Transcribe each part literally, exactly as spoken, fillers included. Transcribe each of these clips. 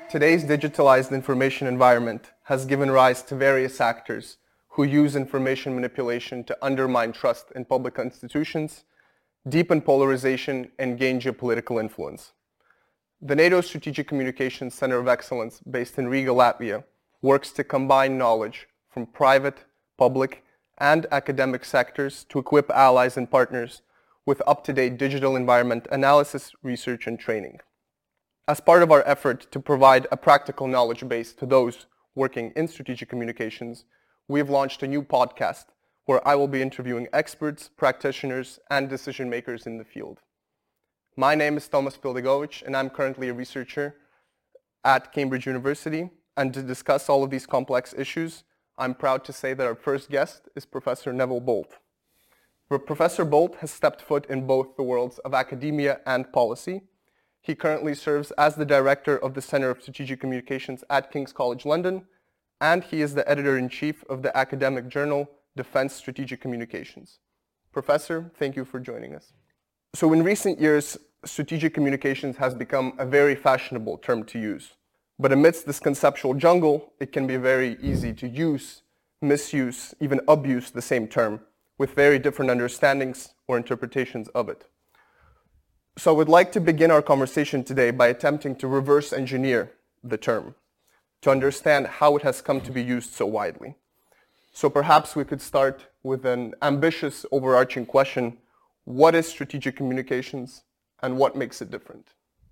Today's digitalized information environment has given rise to various actors who use information manipulation to undermine trust in public institutions, deepen polarization, and gain geopolitical influence. The NATO Strategic Communications Center of Excellence, based in Riga, Latvia, works to combine knowledge from private, public, and academic sectors to equip allies and partners with up-to-date digital environment analysis, research, and training. As part of our effort to provide a practical knowledge base to those working in strategic communications, we have launched a new podcast where I will be interviewing experts, practitioners, and decision makers in the field. My name is Tomas Pildegovic, and I'm currently a researcher at Cambridge University. And to discuss all of these complex issues, I'm proud to say that our first guest is Professor Neville Bolt. Professor Bolt has stepped foot in both the worlds of academia and policy. He currently serves as the director of the Center of Strategic Communications at King's College London, and he is the editor-in-chief of the academic journal Defense Strategic Communications. Professor, thank you for joining us. So in recent years, strategic communications has become a very fashionable term to use. But amidst this conceptual jungle, it can be very easy to use, misuse, even abuse the same term with very different understandings or interpretations of it. So I would like to begin our conversation today by attempting to reverse engineer the term to understand how it has come to be used so widely. So perhaps we could start with an ambitious overarching question: what is strategic communications and what makes it different?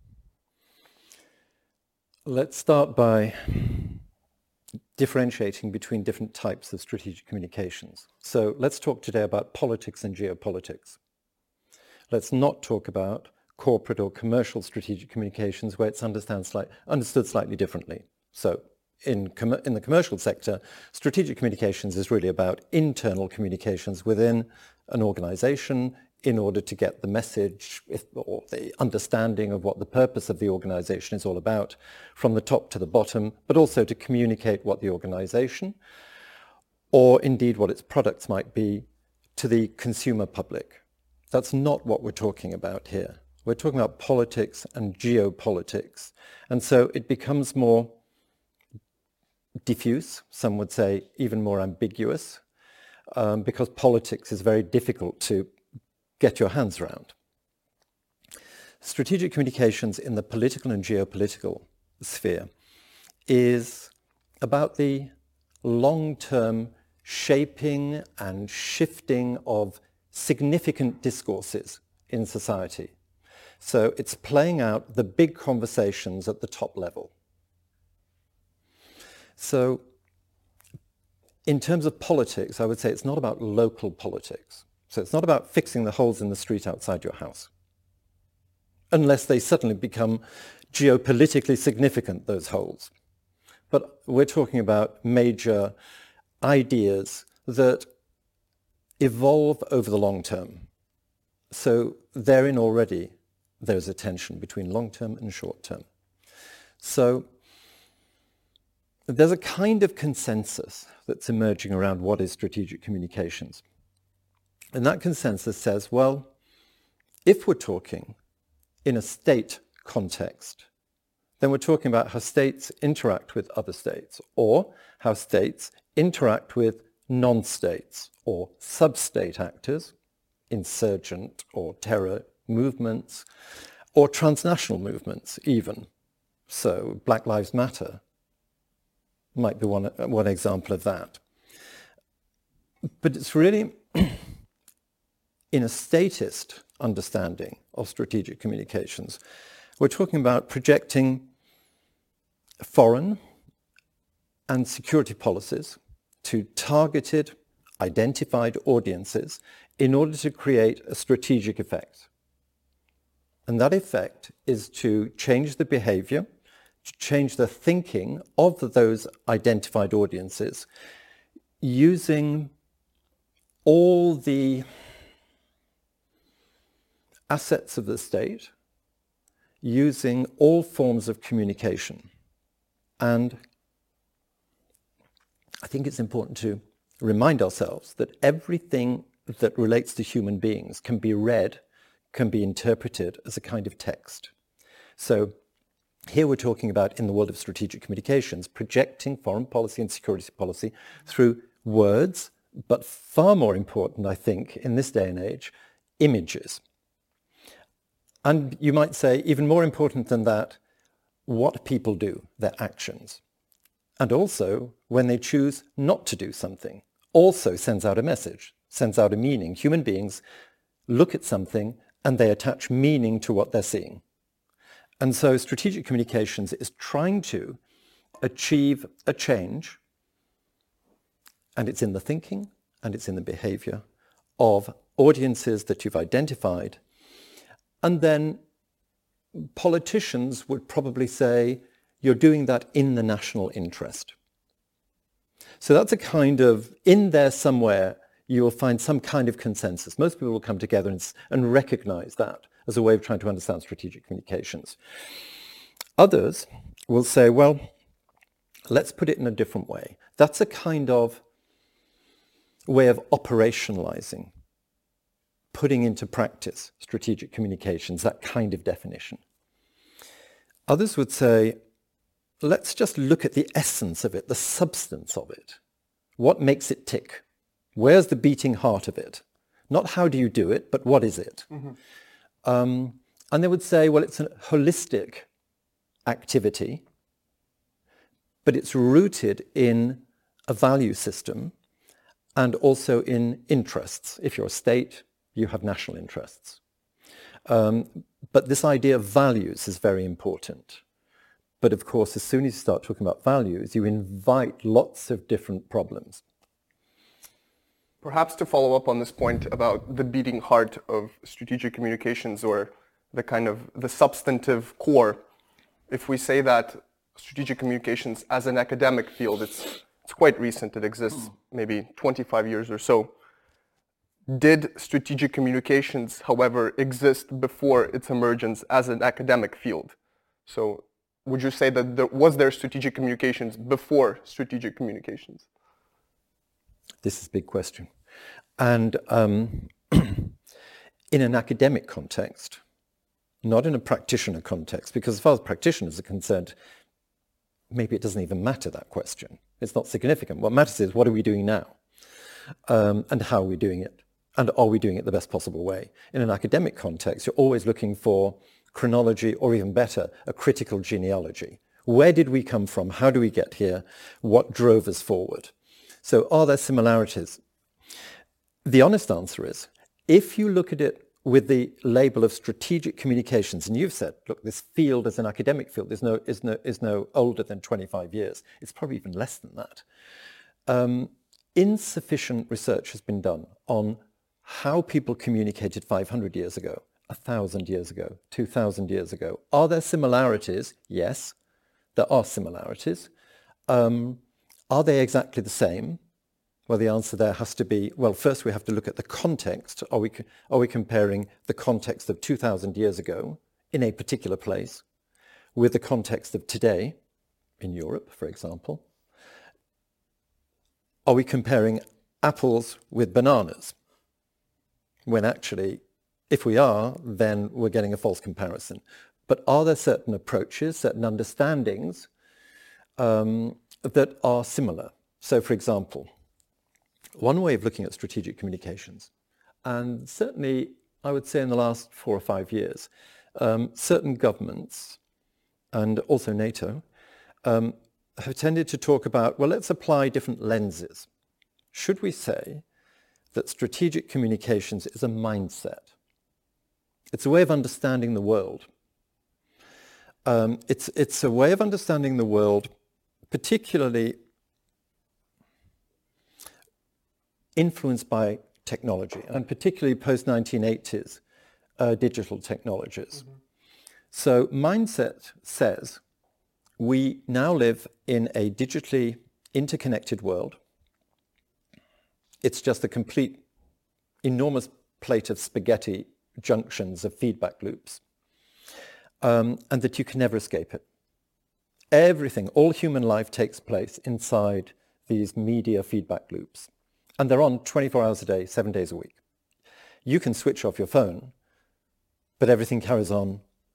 Let's start by differentiating between different types of strategic communications. So let's talk today about politics and geopolitics. Let's not talk about corporate or commercial strategic communications where it's understand slight, understood slightly differently. So in, com- in the commercial sector, strategic communications is really about internal communications within an organization in order to get the message if, or the understanding of what the purpose of the organization is all about from the top to the bottom, but also to communicate what the organization or indeed what its products might be to the consumer public. That's not what we're talking about here. We're talking about politics and geopolitics. And so it becomes more diffuse, some would say even more ambiguous, um, because politics is very difficult to get your hands around. Strategic communications in the political and geopolitical sphere is about the long-term shaping and shifting of significant discourses in society. So it's playing out the big conversations at the top level. So in terms of politics, I would say it's not about local politics. So it's not about fixing the holes in the street outside your house, unless they suddenly become geopolitically significant, those holes. But we're talking about major ideas that evolve over the long term. So therein already there's a tension between long term and short term. So there's a kind of consensus that's emerging around what is strategic communications. And that consensus says, well, if we're talking in a state context, then we're talking about how states interact with other states, or how states interact with non-states or sub-state actors, insurgent or terror movements, or transnational movements even. So Black Lives Matter might be one, one example of that. But it's really in a statist understanding of strategic communications, we're talking about projecting foreign and security policies to targeted, identified audiences in order to create a strategic effect. And that effect is to change the behavior, to change the thinking of those identified audiences using all the assets of the state, using all forms of communication. And I think it's important to remind ourselves that everything that relates to human beings can be read, can be interpreted as a kind of text. So Here we're talking about, in the world of strategic communications, projecting foreign policy and security policy through words, but far more important, I think, in this day and age, images. And you might say, even more important than that, what people do, their actions. And also, when they choose not to do something, also sends out a message, sends out a meaning. Human beings look at something and they attach meaning to what they're seeing. And so strategic communications is trying to achieve a change, and it's in the thinking and it's in the behavior of audiences that you've identified. And then politicians would probably say, you're doing that in the national interest. So that's a kind of, in there somewhere, you will find some kind of consensus. Most people will come together and, and recognize that as a way of trying to understand strategic communications. Others will say, well, let's put it in a different way. That's a kind of way of operationalizing, putting into practice strategic communications, that kind of definition. Others would say, let's just look at the essence of it, the substance of it. What makes it tick? Where's the beating heart of it? Not how do you do it, but what is it? Mm-hmm. Um, and they would say, well, it's a holistic activity, but it's rooted in a value system and also in interests. If you're a state, you have national interests. Um, but this idea of values is very important. But of course, as soon as you start talking about values, you invite lots of different problems. Perhaps to follow up on this point about the beating heart of strategic communications, or the kind of the substantive core, if we say that strategic communications as an academic field, it's, it's quite recent, it exists maybe twenty-five years or so. Did strategic communications, however, exist before its emergence as an academic field? So would you say that there was there strategic communications before strategic communications? This is a big question. And um, in an academic context, not in a practitioner context, because as far as practitioners are concerned, maybe it doesn't even matter, that question. It's not significant. What matters is, what are we doing now? Um, and how are we doing it? And are we doing it the best possible way? In an academic context, you're always looking for chronology, or even better, a critical genealogy. Where did we come from? How do we get here? What drove us forward? So are there similarities? The honest answer is, if you look at it with the label of strategic communications, and you've said, look, this field as an academic field is no, is no, is no older than twenty-five years. It's probably even less than that. Um, insufficient research has been done on how people communicated five hundred years ago, one thousand years ago, two thousand years ago. Are there similarities? Yes, there are similarities. Um, are they exactly the same? Well, the answer there has to be, well, first we have to look at the context. Are we, are we comparing the context of two thousand years ago in a particular place with the context of today in Europe, for example? Are we comparing apples with bananas? When actually, if we are, then we're getting a false comparison. But are there certain approaches, certain understandings um, that are similar? So, for example, one way of looking at strategic communications, and certainly I would say in the last four or five years, um, certain governments and also NATO um, have tended to talk about, well, let's apply different lenses. Should we say that strategic communications is a mindset? It's a way of understanding the world. Um, it's, it's a way of understanding the world, particularly influenced by technology, and particularly post nineteen eighties uh, digital technologies. Mm-hmm. So mindset says we now live in a digitally interconnected world. It's just a complete, enormous plate of spaghetti junctions of feedback loops, um, and that you can never escape it. Everything, all human life takes place inside these media feedback loops. And they're on twenty-four hours a day, seven days a week. You can switch off your phone, but everything carries on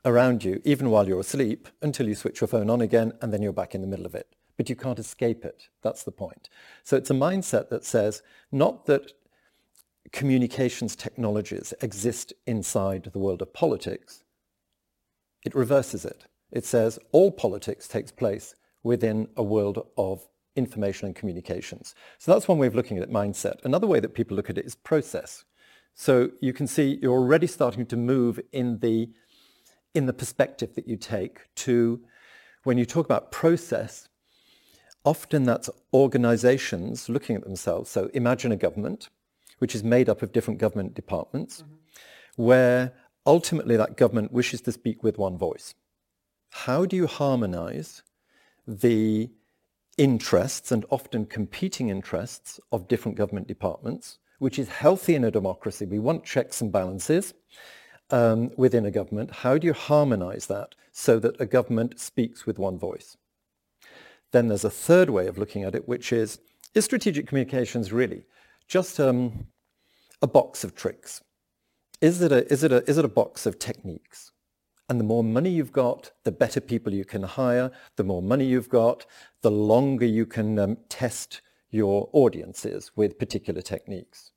around you, even while you're asleep, until you switch your phone on again, and then you're back in the middle of it. But you can't escape it. That's the point. So it's a mindset that says not that communications technologies exist inside the world of politics. It reverses it. It says all politics takes place within a world of information and communications. So that's one way of looking at it, mindset. Another way that people look at it is process. So you can see you're already starting to move in the, in the perspective that you take to, when you talk about process, often that's organizations looking at themselves. So imagine a government, which is made up of different government departments, mm-hmm. where ultimately that government wishes to speak with one voice. How do you harmonize the interests, and often competing interests, of different government departments, which is healthy in a democracy? We want checks and balances um, within a government. How do you harmonize that so that a government speaks with one voice? Then there's a third way of looking at it, which is, is strategic communications really just um, a box of tricks? Is it a, is it a, is it a box of techniques? And the more money you've got, the better people you can hire. The more money you've got, the longer you can um, test your audiences with particular techniques.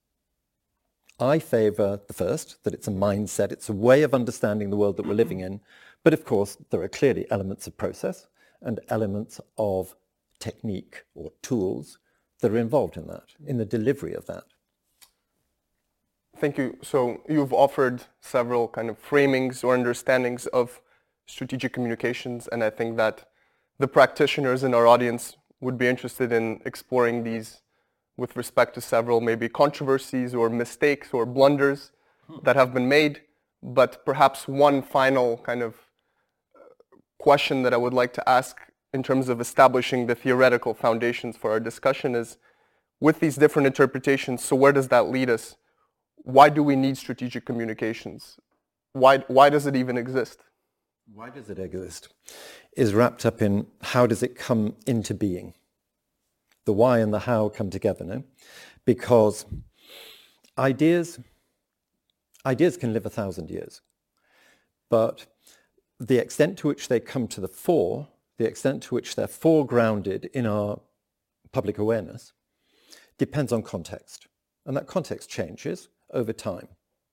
I favor the first, that it's a mindset, it's a way of understanding the world that we're living in. But of course, there are clearly elements of process and elements of technique or tools that are involved in that, in the delivery of that. Thank you. So you've offered several kind of framings or understandings of strategic communications, and I think that the practitioners in our audience would be interested in exploring these with respect to several maybe controversies or mistakes or blunders hmm. that have been made. But perhaps one final kind of question that I would like to ask in terms of establishing the theoretical foundations for our discussion is, with these different interpretations, so where does that lead us? Why do we need strategic communications? Why, why does it even exist? Why does it exist is wrapped up in how does it come into being? The why and the how come together, no? Because ideas, ideas can live a thousand years, but the extent to which they come to the fore, the extent to which they're foregrounded in our public awareness, depends on context. And that context changes over time.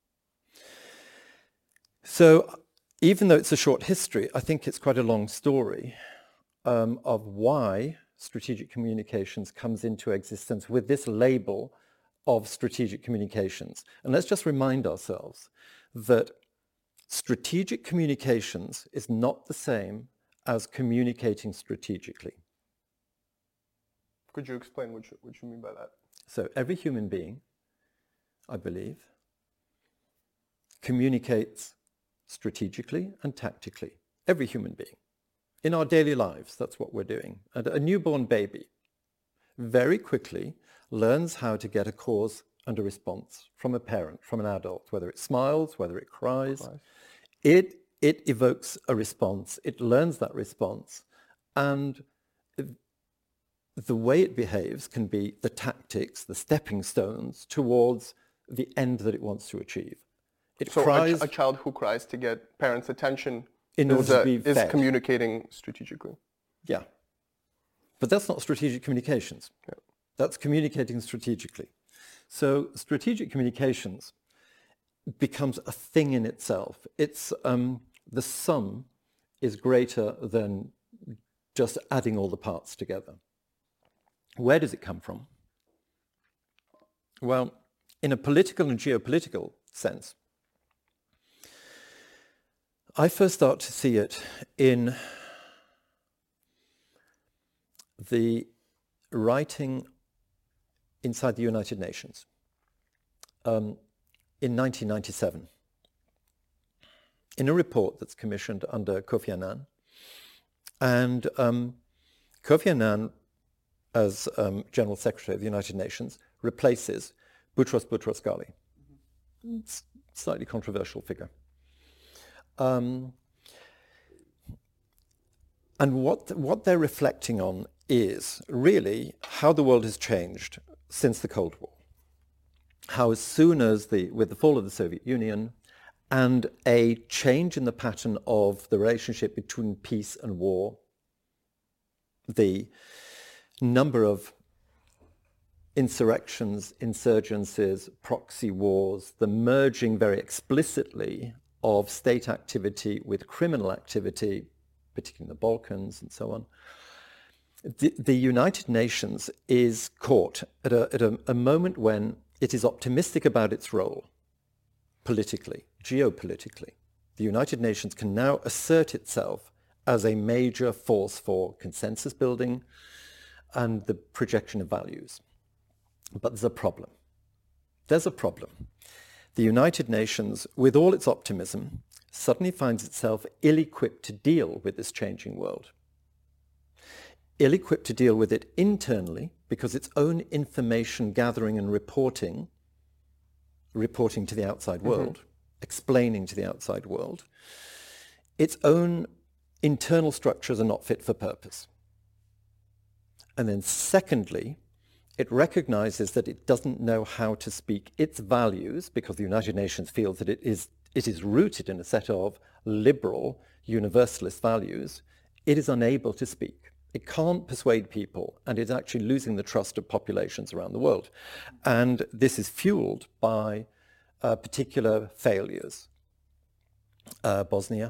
So even though it's a short history, I think it's quite a long story um, of why strategic communications comes into existence with this label of strategic communications. And let's just remind ourselves that strategic communications is not the same as communicating strategically. Could you explain what you, what you mean by that? So every human being, I believe, communicates strategically and tactically. Every human being. In our daily lives, that's what we're doing. And a newborn baby very quickly learns how to get a cause and a response from a parent, from an adult, whether it smiles, whether it cries. cries. It, it evokes a response. It learns that response. And the way it behaves can be the tactics, the stepping stones towards the end that it wants to achieve. It so cries, a, ch- a child who cries to get parents' attention in order is, to uh, be is fed. communicating strategically. Yeah. But that's not strategic communications. Yeah. That's communicating strategically. So strategic communications becomes a thing in itself. It's um, the sum is greater than just adding all the parts together. Where does it come from? Well, in a political and geopolitical sense, I first start to see it in the writing inside the United Nations um, in nineteen ninety-seven, in a report that's commissioned under Kofi Annan. And um, Kofi Annan, as um, General Secretary of the United Nations, replaces Boutros Boutros Ghali. Mm-hmm. It's a slightly controversial figure. Um, and what, what they're reflecting on is really how the world has changed since the Cold War. How as soon as the, with the fall of the Soviet Union and a change in the pattern of the relationship between peace and war. The number of insurrections, insurgencies, proxy wars, the merging very explicitly of state activity with criminal activity, particularly in the Balkans and so on. The, the United Nations is caught at, a, at a, a moment when it is optimistic about its role politically, geopolitically. The United Nations can now assert itself as a major force for consensus building and the projection of values. But there's a problem. There's a problem. The United Nations, with all its optimism, suddenly finds itself ill-equipped to deal with this changing world. Ill-equipped to deal with it internally because its own information gathering and reporting, reporting to the outside world, mm-hmm. explaining to the outside world, its own internal structures are not fit for purpose. And then secondly, it recognizes that it doesn't know how to speak its values because the United Nations feels that it is, it is rooted in a set of liberal, universalist values. It is unable to speak. It can't persuade people, and it's actually losing the trust of populations around the world. And this is fueled by uh, particular failures. Uh, Bosnia,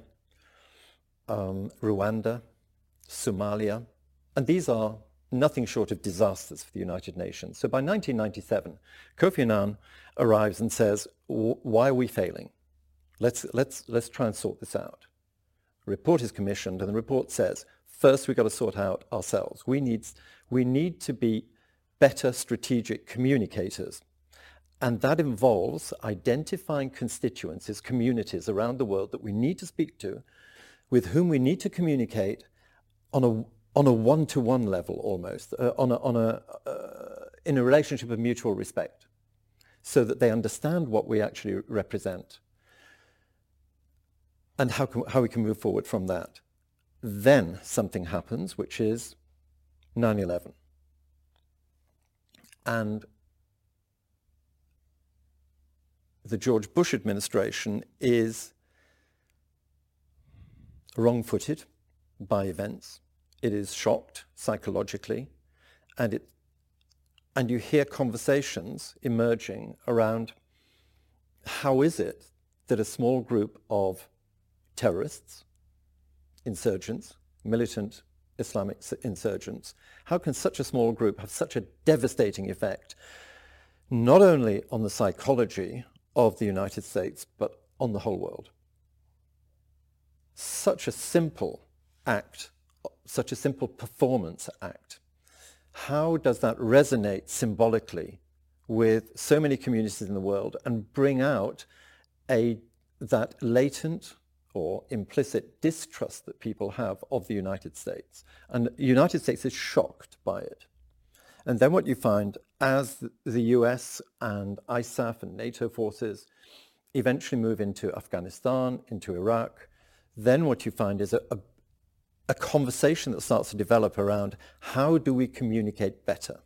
um, Rwanda, Somalia, and these are nothing short of disasters for the United Nations. So by nineteen ninety-seven, Kofi Annan arrives and says, why are we failing? Let's, let's, let's try and sort this out. A report is commissioned, and the report says, first we've got to sort out ourselves. We need, we need to be better strategic communicators. And that involves identifying constituencies, communities around the world that we need to speak to, with whom we need to communicate on a on a one-to-one level almost, uh, on a, on a, uh, in a relationship of mutual respect, so that they understand what we actually represent and how, can, how we can move forward from that. Then something happens, which is nine eleven. And the George Bush administration is wrong-footed by events. It is shocked psychologically, and it, and you hear conversations emerging around how is it that a small group of terrorists, insurgents, militant Islamic insurgents, how can such a small group have such a devastating effect, not only on the psychology of the United States, but on the whole world? Such a simple act, such a simple performance act. How does that resonate symbolically with so many communities in the world and bring out a, that latent or implicit distrust that people have of the United States? And the United States is shocked by it. And then what you find as the U S and I S A F and NATO forces eventually move into Afghanistan, into Iraq, then what you find is a, a a conversation that starts to develop around how do we communicate better?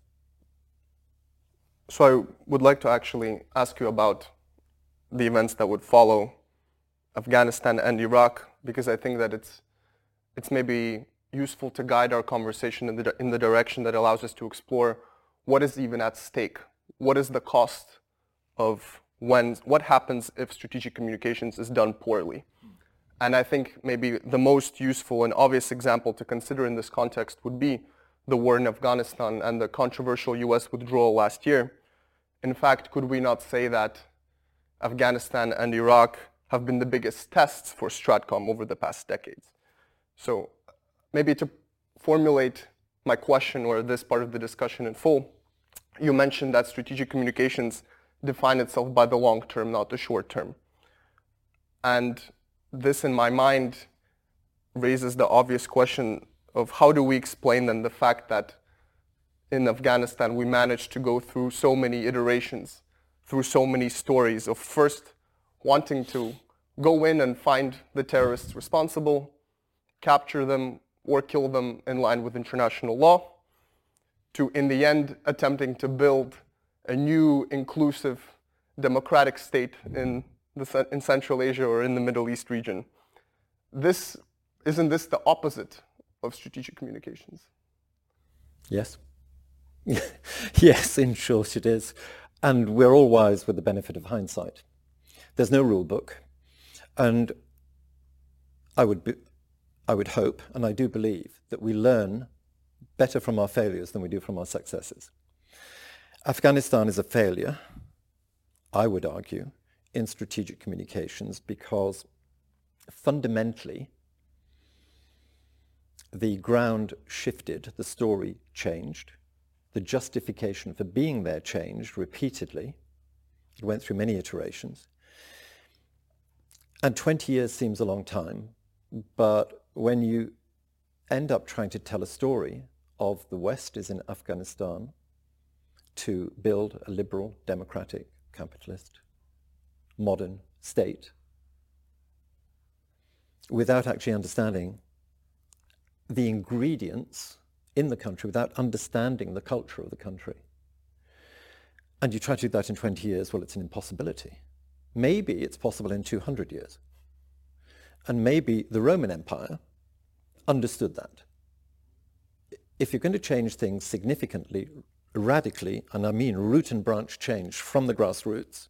So I would like to actually ask you about the events that would follow Afghanistan and Iraq, because I think that it's it's maybe useful to guide our conversation in the, in the direction that allows us to explore what is even at stake. What is the cost of when, what happens if strategic communications is done poorly? And I think maybe the most useful and obvious example to consider in this context would be the war in Afghanistan and the controversial U S withdrawal last year. In fact, could we not say that Afghanistan and Iraq have been the biggest tests for Stratcom over the past decades? So maybe to formulate my question or this part of the discussion in full, you mentioned that strategic communications define itself by the long term, not the short term. And this, in my mind, raises the obvious question of how do we explain then the fact that in Afghanistan we managed to go through so many iterations, through so many stories of first wanting to go in and find the terrorists responsible, capture them or kill them in line with international law, to in the end attempting to build a new inclusive democratic state in the, ce- in Central Asia or in the Middle East region. This, isn't this the opposite of strategic communications? Yes. Yes, in short it is. And we're all wise with the benefit of hindsight. There's no rule book. And I would be, I would hope, and I do believe, that we learn better from our failures than we do from our successes. Afghanistan is a failure, I would argue, in strategic communications because fundamentally the ground shifted, the story changed, the justification for being there changed repeatedly. It went through many iterations. And twenty years seems a long time, but when you end up trying to tell a story of the West is in Afghanistan to build a liberal, democratic, capitalist, modern state, without actually understanding the ingredients in the country, without understanding the culture of the country, and you try to do that in twenty years, well, it's an impossibility. Maybe it's possible in two hundred years. And maybe the Roman Empire understood that. If you're going to change things significantly, radically, and I mean root and branch change from the grassroots,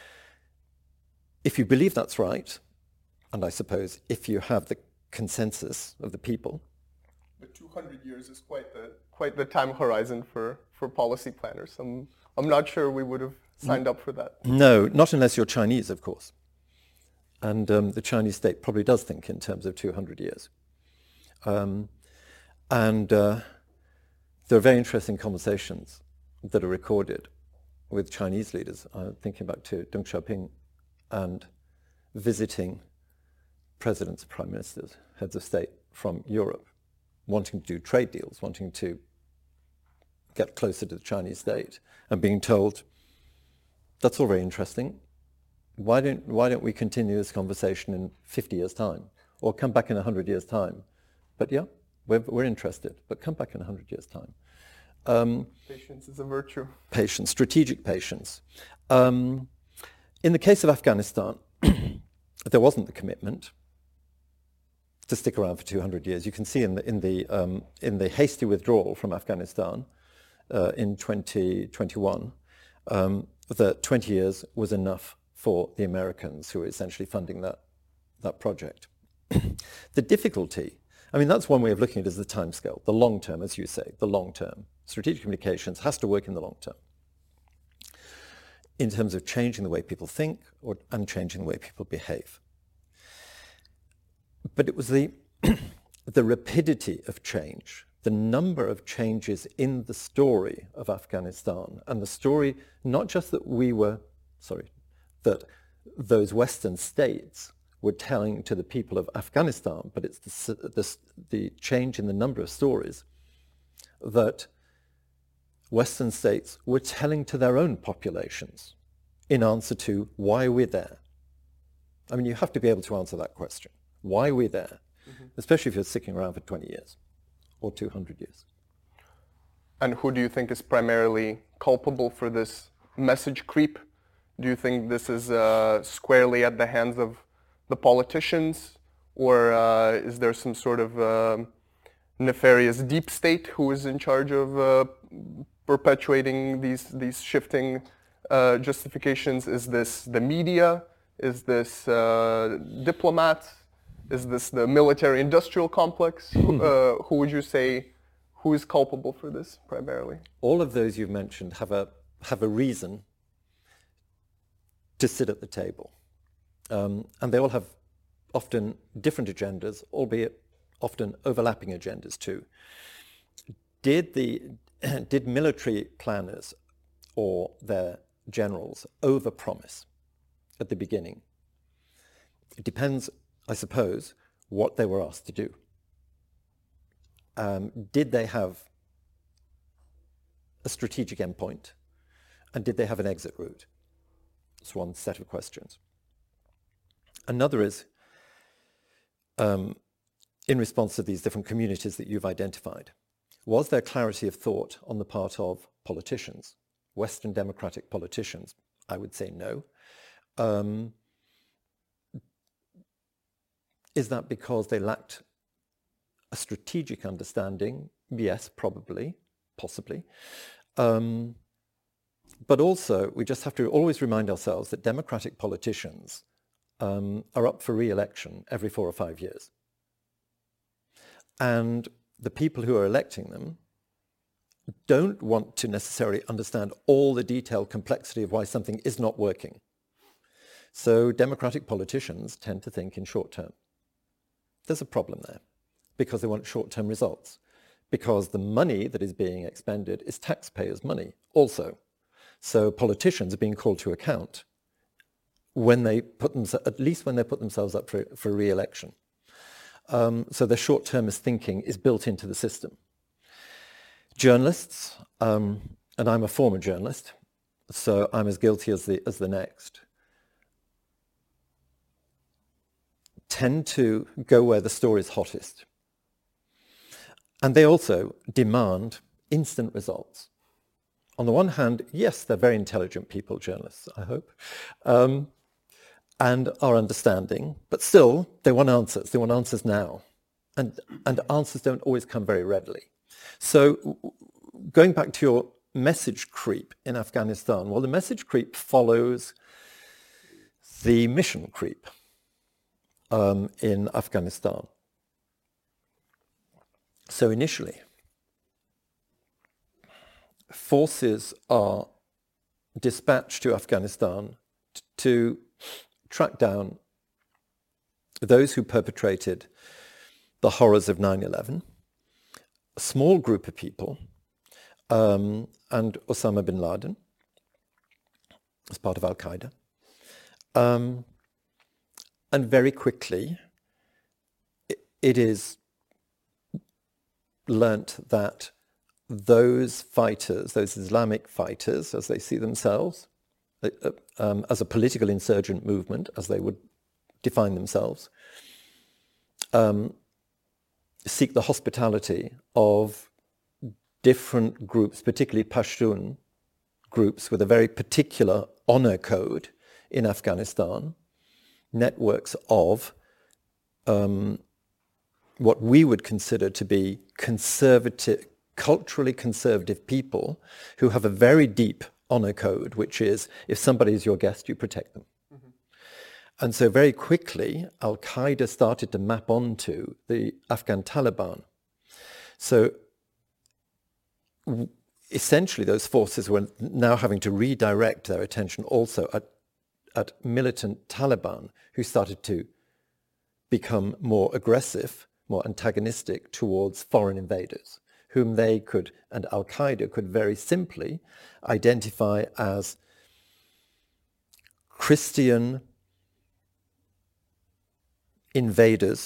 if you believe that's right, and I suppose if you have the consensus of the people. But two hundred years is quite the, quite the time horizon for, for policy planners. I'm, I'm not sure we would have signed up for that. No, not unless you're Chinese, of course. And um, the Chinese state probably does think in terms of two hundred years. Um, and uh, there are very interesting conversations that are recorded with Chinese leaders. I'm thinking back to Deng Xiaoping and visiting presidents, prime ministers, heads of state from Europe, wanting to do trade deals, wanting to get closer to the Chinese state, and being told, that's all very interesting. Why don't, why don't we continue this conversation in fifty years' time? Or come back in one hundred years' time? But yeah, we're, we're interested, but come back in one hundred years' time. Um, patience is a virtue. Patience, strategic patience. Um, in the case of Afghanistan, there wasn't the commitment to stick around for two hundred years. You can see in the, in the, um, in the hasty withdrawal from Afghanistan uh, in twenty twenty-one, um, that twenty years was enough for the Americans who were essentially funding that, that project. The difficulty, I mean, that's one way of looking at it, is the timescale, the long term, as you say, the long term. Strategic communications has to work in the long term in terms of changing the way people think or, and changing the way people behave. But it was the, the rapidity of change, the number of changes in the story of Afghanistan, and the story, not just that we were, sorry, that those Western states were telling to the people of Afghanistan, but it's the, the, the change in the number of stories that Western states were telling to their own populations in answer to why we're there. I mean, you have to be able to answer that question. Why we're there, mm-hmm. especially if you're sticking around for twenty years or two hundred years. And who do you think is primarily culpable for this message creep? Do you think this is uh, squarely at the hands of the politicians, or uh, is there some sort of uh, nefarious deep state who is in charge of uh, perpetuating these these shifting uh, justifications? Is this the media? Is this uh, diplomats? Is this the military-industrial complex? Hmm. Uh, who would you say, who is culpable for this primarily? All of those you've mentioned have a have a reason to sit at the table. Um, and they all have often different agendas, albeit often overlapping agendas too. Did the did military planners or their generals overpromise at the beginning? It depends, I suppose, what they were asked to do. Um, did they have a strategic endpoint? And did they have an exit route? It's one set of questions. Another is, um, in response to these different communities that you've identified, was there clarity of thought on the part of politicians, Western democratic politicians? I would say no. Um, Is that because they lacked a strategic understanding? Yes, probably, possibly. Um, but also, we just have to always remind ourselves that democratic politicians um, are up for re-election every four or five years. And the people who are electing them don't want to necessarily understand all the detailed complexity of why something is not working. So democratic politicians tend to think in short term. There's a problem there because they want short-term results, because the money that is being expended is taxpayers' money also. So politicians are being called to account when they put them, at least when they put themselves up for, for re-election. Um, so their short-termist thinking is built into the system. Journalists, um, and I'm a former journalist, so I'm as guilty as the, as the next, tend to go where the story is hottest. And they also demand instant results. On the one hand, yes, they're very intelligent people, journalists, I hope, um, and are understanding, but still, they want answers. They want answers now. And, and answers don't always come very readily. So going back to your message creep in Afghanistan, well, the message creep follows the mission creep um, in Afghanistan. So initially, forces are dispatched to Afghanistan t- to track down those who perpetrated the horrors of nine eleven. A small group of people, um, and Osama bin Laden, as part of Al-Qaeda. Um, and very quickly, it, it is learnt that those fighters, those Islamic fighters, as they see themselves, uh, um, as a political insurgent movement, as they would define themselves, um, seek the hospitality of different groups, particularly Pashtun groups with a very particular honor code in Afghanistan, networks of um, what we would consider to be conservative, culturally conservative people who have a very deep honor code, which is if somebody is your guest, you protect them. And so very quickly, Al-Qaeda started to map onto the Afghan Taliban. So w- essentially, those forces were now having to redirect their attention also at, at militant Taliban, who started to become more aggressive, more antagonistic towards foreign invaders, whom they could, and Al-Qaeda could very simply identify as Christian invaders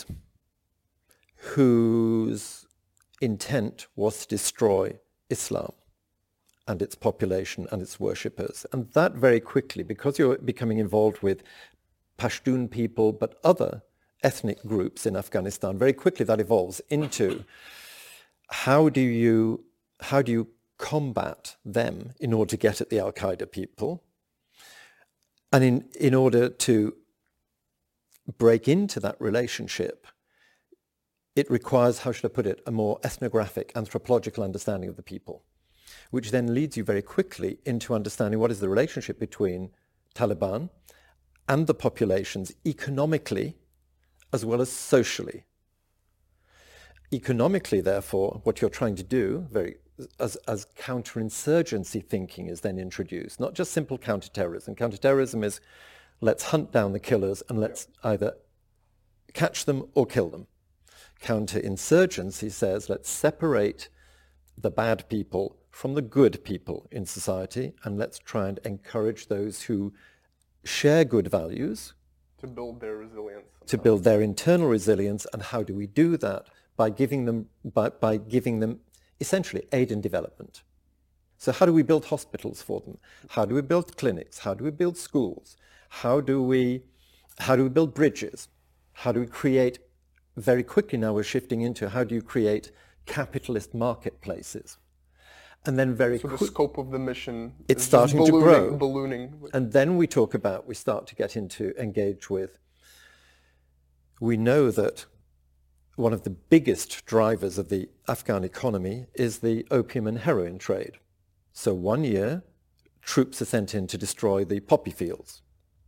whose intent was to destroy Islam and its population and its worshippers. And that very quickly, because you're becoming involved with Pashtun people, but other ethnic groups in Afghanistan, very quickly that evolves into how do you, how do you combat them in order to get at the Al-Qaeda people? And in, in order to break into that relationship, it requires, how should I put it, a more ethnographic, anthropological understanding of the people, which then leads you very quickly into understanding what is the relationship between Taliban and the populations economically as well as socially. Economically, therefore, what you're trying to do, very as, as counterinsurgency thinking is then introduced, not just simple counterterrorism. Counterterrorism is let's hunt down the killers and let's either catch them or kill them. Counterinsurgency says let's separate the bad people from the good people in society and let's try and encourage those who share good values to build their resilience. To build their internal resilience. And how do we do that? By giving them, by, by giving them essentially aid and development. So how do we build hospitals for them? How do we build clinics? How do we build schools? How do we, how do we build bridges? How do we create, very quickly now we're shifting into how do you create capitalist marketplaces? And then very So the quick, scope of the mission it's is starting just ballooning, to grow. Ballooning. And then we talk about, we start to get into, engage with we know that one of the biggest drivers of the Afghan economy is the opium and heroin trade. So one year, troops are sent in to destroy the poppy fields.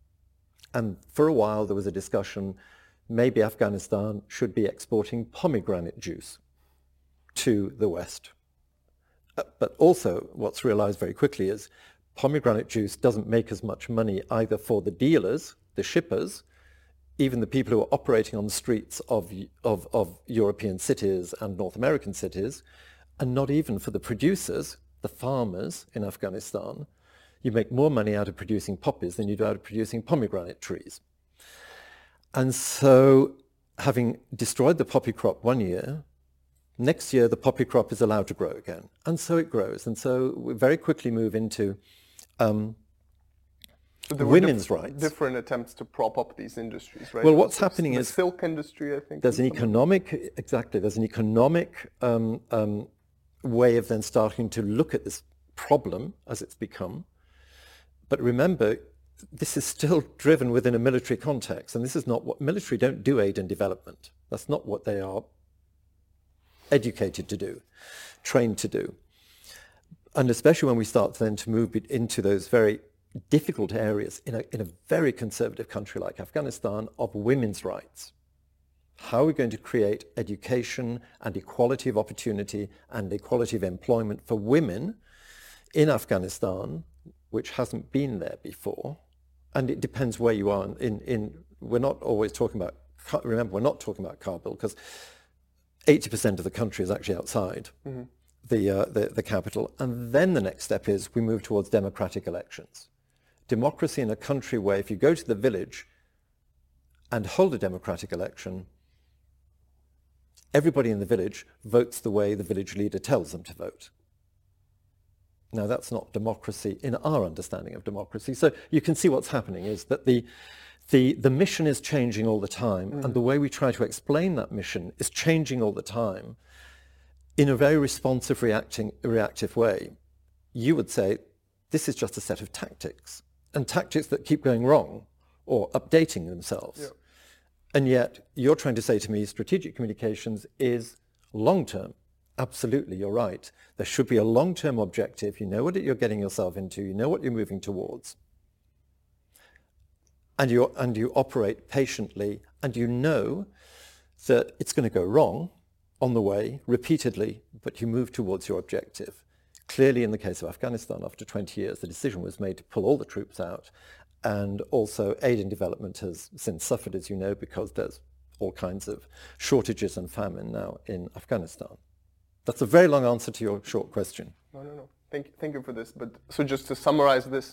And for a while there was a discussion, maybe Afghanistan should be exporting pomegranate juice to the West. But also what's realized very quickly is pomegranate juice doesn't make as much money either for the dealers, the shippers, even the people who are operating on the streets of, of, of European cities and North American cities, and not even for the producers, the farmers in Afghanistan. You make more money out of producing poppies than you do out of producing pomegranate trees. And so, having destroyed the poppy crop one year, next year the poppy crop is allowed to grow again. And so it grows. And so we very quickly move into um, So there women's were dif- rights. different attempts to prop up these industries, right? Well, what's There's happening the is silk industry, I think. there's an and some of- economic, exactly, there's an economic um, um, way of then starting to look at this problem as it's become. But remember, this is still driven within a military context, and this is not what military don't do aid and development. That's not what they are educated to do, trained to do. And especially when we start then to move into those very difficult areas in a, in a very conservative country like Afghanistan of women's rights. How are we going to create education and equality of opportunity and equality of employment for women in Afghanistan, which hasn't been there before? And it depends where you are. In, in, we're not always talking about, remember, we're not talking about Kabul because eighty percent of the country is actually outside mm-hmm. the, uh, the, the capital. And then the next step is we move towards democratic elections. Democracy in a country where if you go to the village and hold a democratic election, everybody in the village votes the way the village leader tells them to vote. Now that's not democracy in our understanding of democracy. So you can see what's happening is that the the, the mission is changing all the time, mm. and the way we try to explain that mission is changing all the time in a very responsive, reacting, reactive way. You would say, this is just a set of tactics, and tactics that keep going wrong or updating themselves. Yeah. And yet you're trying to say to me, strategic communications is long-term. Absolutely, you're right. There should be a long-term objective. You know what you're getting yourself into. You know what you're moving towards. And you and you operate patiently, and you know that it's going to go wrong on the way repeatedly, but you move towards your objective. Clearly, in the case of Afghanistan, after twenty years, the decision was made to pull all the troops out, and also aid and development has since suffered, as you know, because there's all kinds of shortages and famine now in Afghanistan. That's a very long answer to your short question. No, no, no. Thank you, thank you for this. But so just to summarize this,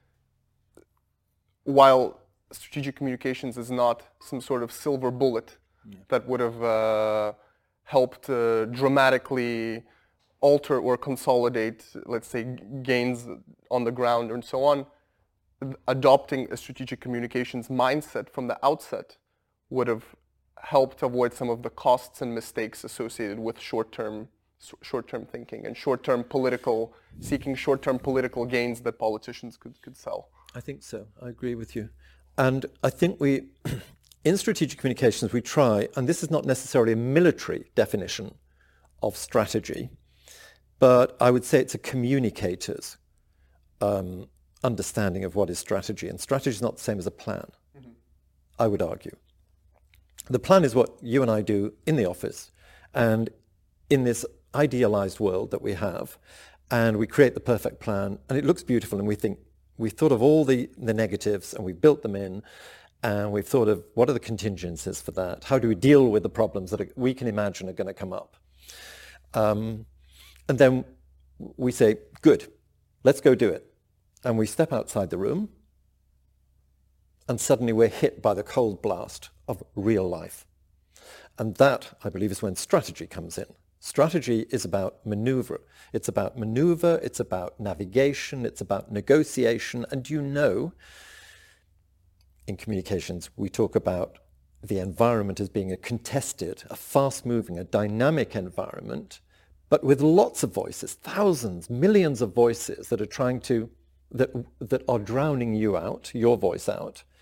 while strategic communications is not some sort of silver bullet yeah. that would have uh, helped uh, dramatically alter or consolidate, let's say, gains on the ground and so on, adopting a strategic communications mindset from the outset would have helped avoid some of the costs and mistakes associated with short-term short-term thinking and short-term political, seeking short-term political gains that politicians could, could sell. I think so. I agree with you. And I think we, in strategic communications, we try, and this is not necessarily a military definition of strategy, but I would say it's a communicator's um, understanding of what is strategy. And strategy is not the same as a plan, mm-hmm. I would argue. The plan is what you and I do in the office and in this idealized world that we have, and we create the perfect plan, and it looks beautiful, and we think, we thought of all the, the negatives, and we built them in, and we've thought of what are the contingencies for that? How do we deal with the problems that are, we can imagine are going to come up? Um, and then we say, good, let's go do it. And we step outside the room, and suddenly we're hit by the cold blast of real life. And that, I believe, is when strategy comes in. Strategy is about maneuver. It's about maneuver, it's about navigation, it's about negotiation. And you know, in communications, we talk about the environment as being a contested, a fast-moving, a dynamic environment, but with lots of voices, thousands, millions of voices that are trying to, that, that are drowning you out, your voice out,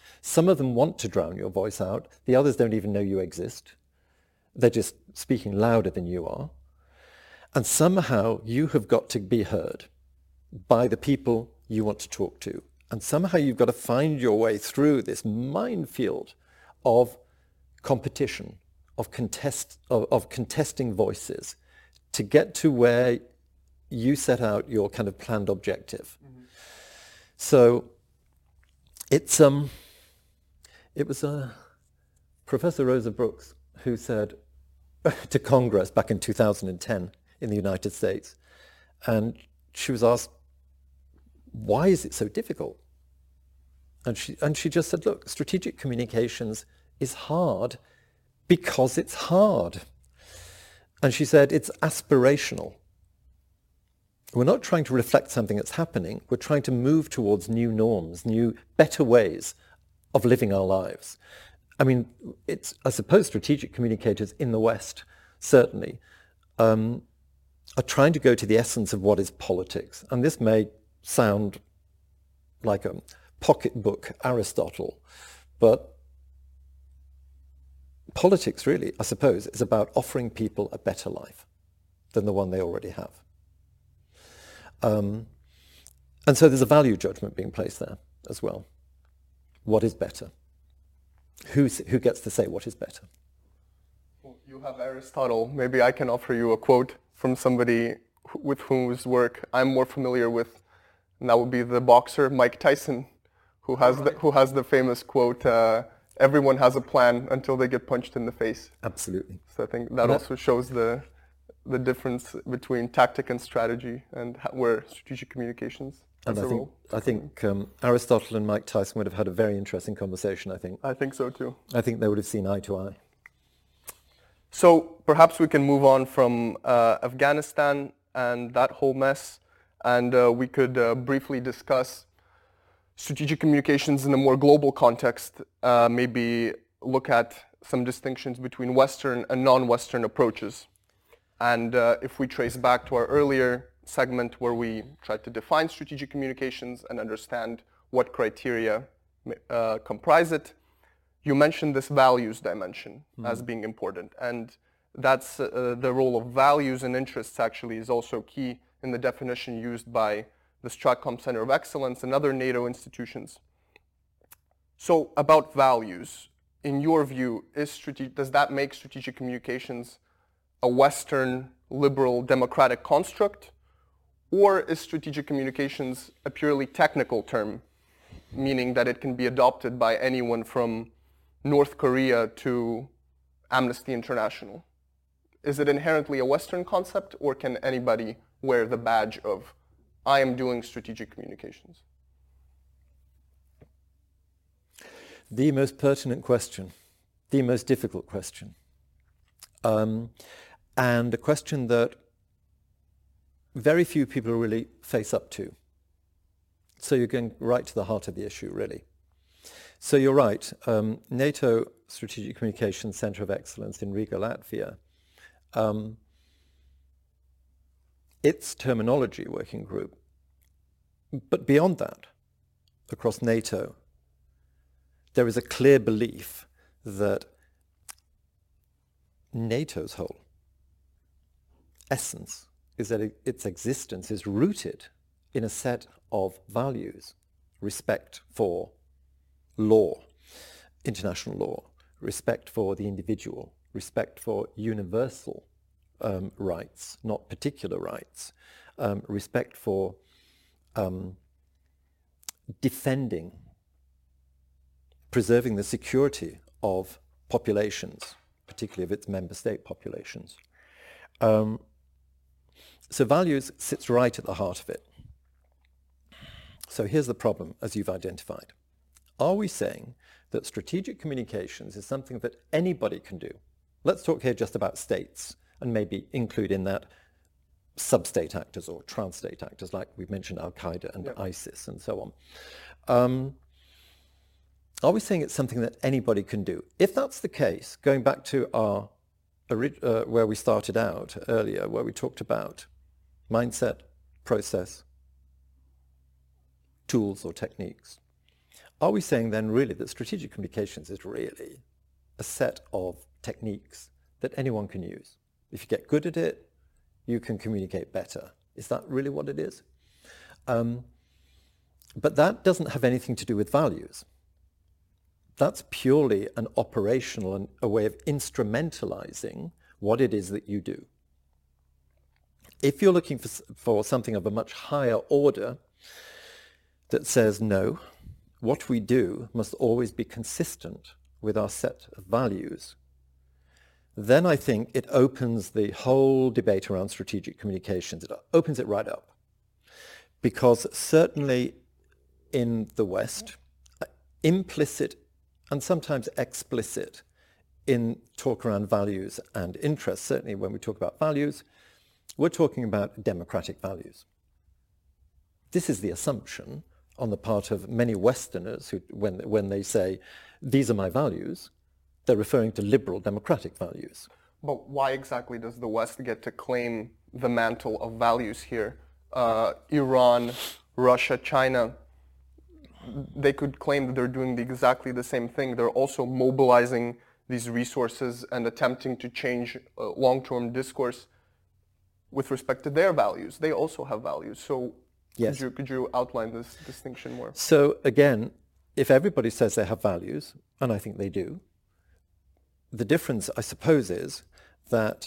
Some of them want to drown your voice out. The others don't even know you exist. They're just speaking louder than you are. And somehow you have got to be heard by the people you want to talk to. And somehow you've got to find your way through this minefield of competition, of, contest, of, of contesting voices to get to where you set out your kind of planned objective. Mm-hmm. So it's um, it was uh, Professor Rosa Brooks who said to Congress back in two thousand ten in the United States, and she was asked, why is it so difficult? And she, and she just said, look, strategic communications is hard because it's hard. And she said, it's aspirational. We're not trying to reflect something that's happening. We're trying to move towards new norms, new, better ways of living our lives. I mean, it's, I suppose strategic communicators in the West, certainly, um, are trying to go to the essence of what is politics. And this may sound like a pocketbook Aristotle, but politics really, I suppose, is about offering people a better life than the one they already have. Um, and so there's a value judgment being placed there as well. What is better? Who's, who gets to say what is better? Well, you have Aristotle. Maybe I can offer you a quote from somebody with whose work I'm more familiar with, and that would be the boxer Mike Tyson, who has the, who has the famous quote, uh, everyone has a plan until they get punched in the face. Absolutely. So I think that, that also shows the the difference between tactic and strategy, and how, where strategic communications and has I a think, role. I think um, Aristotle and Mike Tyson would have had a very interesting conversation, I think. I think so too. I think they would have seen eye to eye. So perhaps we can move on from uh, Afghanistan and that whole mess, and uh, we could uh, briefly discuss strategic communications in a more global context, uh, maybe look at some distinctions between Western and non-Western approaches. And uh, if we trace back to our earlier segment where we tried to define strategic communications and understand what criteria uh, comprise it, you mentioned this values dimension mm. as being important. And that's uh, the role of values and interests actually is also key in the definition used by the Stratcom Center of Excellence and other NATO institutions. So about values, in your view, is strate- does that make strategic communications a Western liberal democratic construct, or is strategic communications a purely technical term, meaning that it can be adopted by anyone from North Korea to Amnesty International? Is it inherently a Western concept, or can anybody wear the badge of I am doing strategic communications? The most pertinent question, the most difficult question, um, and a question that very few people really face up to. So you're going right to the heart of the issue, really. So you're right, um, NATO Strategic Communications Center of Excellence in Riga, Latvia, um, its terminology working group, but beyond that, across NATO, there is a clear belief that NATO's whole essence is that it, its existence is rooted in a set of values: respect for law, international law, respect for the individual, respect for universal um, rights, not particular rights, um, respect for um, defending, preserving the security of populations, particularly of its member state populations. Um, so values sits right at the heart of it. So here's the problem, as you've identified. Are we saying that strategic communications is something that anybody can do? Let's talk here just about states, and maybe include in that sub-state actors or trans-state actors, like we've mentioned Al-Qaeda and yep. ISIS and so on. Um, are we saying it's something that anybody can do? If that's the case, going back to our uh, where we started out earlier, where we talked about mindset, process, tools or techniques, are we saying then really that strategic communications is really a set of techniques that anyone can use? If you get good at it, you can communicate better. Is that really what it is? Um, but that doesn't have anything to do with values. That's purely an operational and a way of instrumentalizing what it is that you do. If you're looking for, for something of a much higher order that says, no, what we do must always be consistent with our set of values, then I think it opens the whole debate around strategic communications. It opens it right up. Because certainly in the West, implicit and sometimes explicit in talk around values and interests, certainly when we talk about values, we're talking about democratic values. This is the assumption on the part of many Westerners who, when, when they say, these are my values, they're referring to liberal democratic values. But why exactly does the West get to claim the mantle of values here? Uh, Iran, Russia, China, they could claim that they're doing the, exactly the same thing. They're also mobilizing these resources and attempting to change uh, long-term discourse with respect to their values. They also have values. So yes. could you, could you outline this distinction more? So again, if everybody says they have values, and I think they do, the difference, I suppose, is that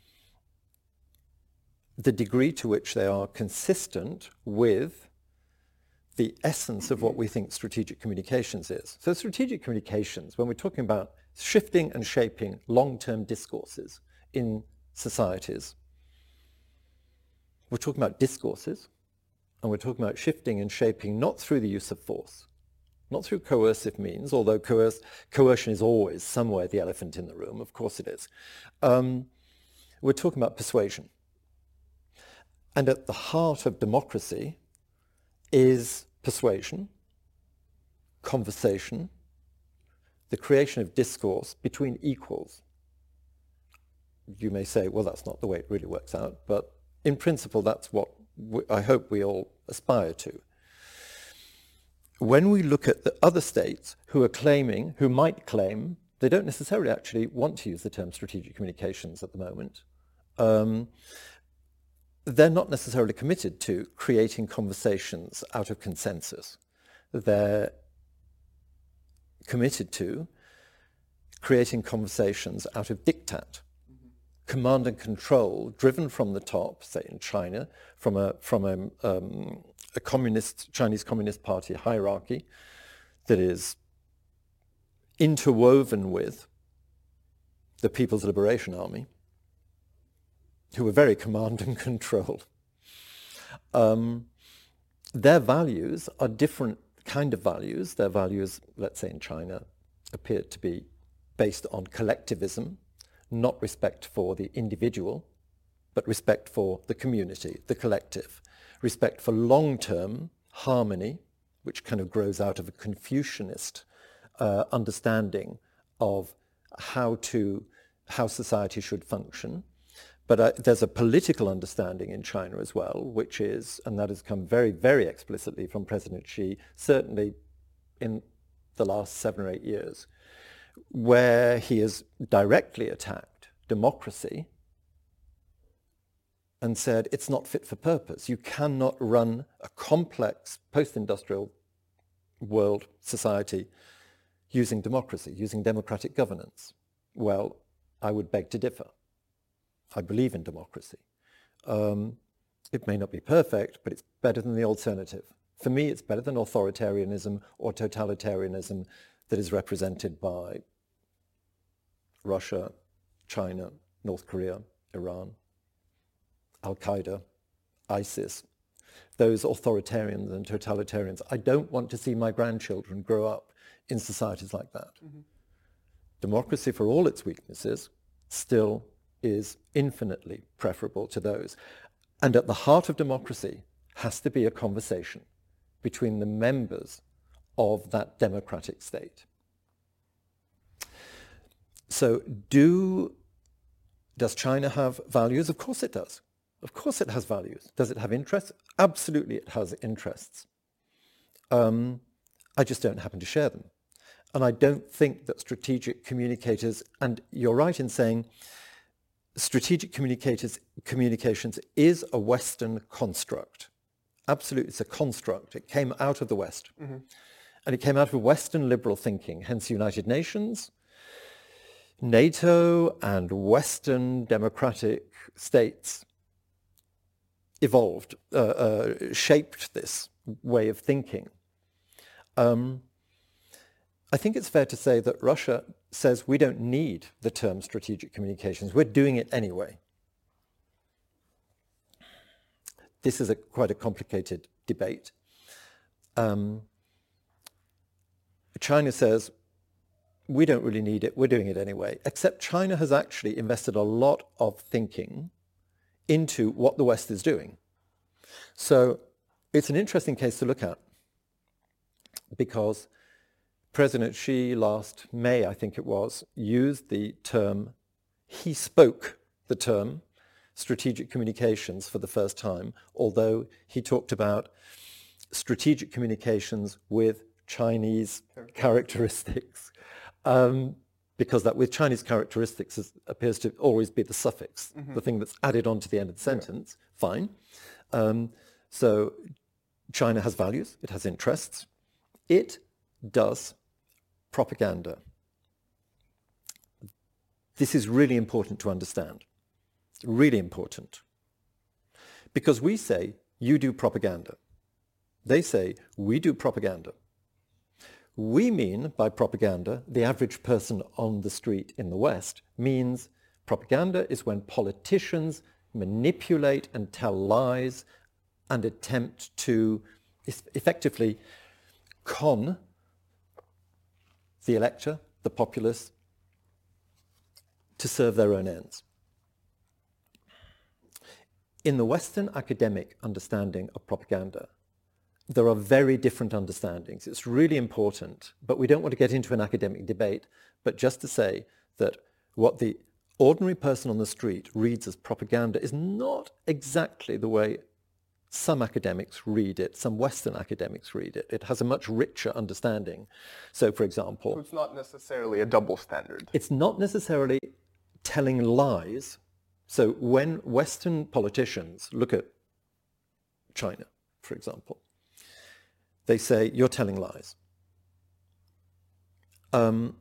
the degree to which they are consistent with the essence of what we think strategic communications is. So strategic communications, when we're talking about shifting and shaping long-term discourses in societies, we're talking about discourses, and we're talking about shifting and shaping not through the use of force, not through coercive means, although coerc- coercion is always somewhere the elephant in the room, of course it is. Um, we're talking about persuasion. And at the heart of democracy is persuasion, conversation, the creation of discourse between equals. You may say, well, that's not the way it really works out, but in principle, that's what we, I hope we all aspire to. When we look at the other states who are claiming, who might claim, they don't necessarily actually want to use the term strategic communications at the moment. Um, they're not necessarily committed to creating conversations out of consensus. They're committed to creating conversations out of diktat, mm-hmm. command and control, driven from the top, say in China, from a from a, um, a communist Chinese Communist Party hierarchy that is interwoven with the People's Liberation Army, who were very command and control. Um, their values are different kind of values. Their values, let's say in China, appear to be based on collectivism, not respect for the individual, but respect for the community, the collective, respect for long-term harmony, which kind of grows out of a Confucianist uh, understanding of how to how society should function. But uh, there's a political understanding in China as well, which is, and that has come very, very explicitly from President Xi, certainly in the last seven or eight years, where he has directly attacked democracy and said it's not fit for purpose. You cannot run a complex post-industrial world society using democracy, using democratic governance. Well, I would beg to differ. I believe in democracy. Um, it may not be perfect, but it's better than the alternative. For me, it's better than authoritarianism or totalitarianism that is represented by Russia, China, North Korea, Iran, Al-Qaeda, ISIS, those authoritarians and totalitarians. I don't want to see my grandchildren grow up in societies like that. Mm-hmm. Democracy, for all its weaknesses, still is infinitely preferable to those. And at the heart of democracy has to be a conversation between the members of that democratic state. So do, does China have values? Of course it does. Of course it has values. Does it have interests? Absolutely it has interests. Um, I just don't happen to share them. And I don't think that strategic communicators, and you're right in saying strategic communicators, communications is a Western construct. Absolutely, it's a construct. It came out of the West. Mm-hmm. And it came out of Western liberal thinking, hence the United Nations, NATO, and Western democratic states evolved, uh, uh, shaped this way of thinking. Um, I think it's fair to say that Russia says we don't need the term strategic communications. We're doing it anyway. This is a, quite a complicated debate. Um, China says we don't really need it. We're doing it anyway. Except China has actually invested a lot of thinking into what the West is doing. So it's an interesting case to look at because President Xi last May, I think it was, used the term, he spoke the term strategic communications for the first time, although he talked about strategic communications with Chinese characteristics, um, because that with Chinese characteristics is, appears to always be the suffix, mm-hmm. the thing that's added on to the end of the sentence, yeah. Fine. Um, so China has values, it has interests, it does propaganda. This is really important to understand, really important. Because we say, you do propaganda. They say, we do propaganda. We mean by propaganda, the average person on the street in the West means propaganda is when politicians manipulate and tell lies and attempt to effectively con the elector, the populace, to serve their own ends. In the Western academic understanding of propaganda, there are very different understandings. It's really important, but we don't want to get into an academic debate, but just to say that what the ordinary person on the street reads as propaganda is not exactly the way some academics read it, some Western academics read it. It has a much richer understanding. So, for example... So it's not necessarily a double standard. It's not necessarily telling lies. So when Western politicians look at China, for example, they say, you're telling lies. Um,